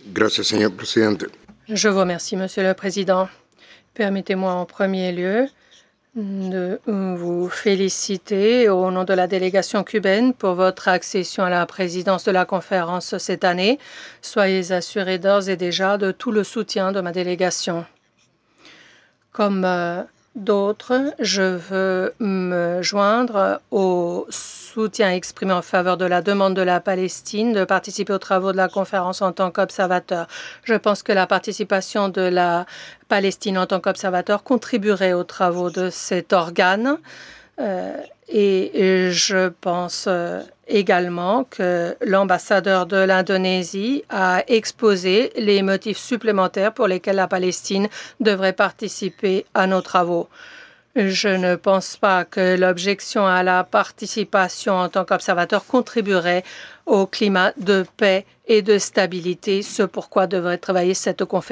Gracias, señor presidente. Je vous remercie, Monsieur le Président. Permettez-moi en premier lieu de vous féliciter au nom de la délégation cubaine pour votre accession à la présidence de la conférence cette année. Soyez assurés d'ores et déjà de tout le soutien de ma délégation. Comme d'autres, je veux me joindre au soutien exprimé en faveur de la demande de la Palestine de participer aux travaux de la conférence en tant qu'observateur. Je pense que la participation de la Palestine en tant qu'observateur contribuerait aux travaux de cet organe. Et je pense également que l'ambassadeur de l'Indonésie a exposé les motifs supplémentaires pour lesquels la Palestine devrait participer à nos travaux. Je ne pense pas que l'objection à la participation en tant qu'observateur contribuerait au climat de paix et de stabilité, ce pourquoi devrait travailler cette conférence.